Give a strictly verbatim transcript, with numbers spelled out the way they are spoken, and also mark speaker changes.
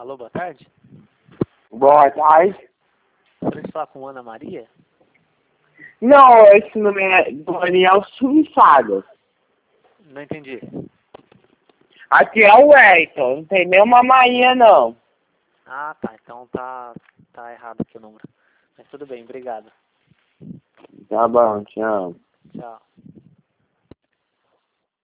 Speaker 1: Alô, boa tarde.
Speaker 2: Boa tarde.
Speaker 1: Gostaria de falar com Ana Maria?
Speaker 2: Não, esse nome é Daniel Sumissadas.
Speaker 1: Não entendi.
Speaker 2: Aqui é o Wellington, não tem nenhuma Maria não.
Speaker 1: Ah, tá. Então tá, tá errado aqui o número. Mas tudo bem, obrigado.
Speaker 2: Tá bom, tchau.
Speaker 1: Tchau.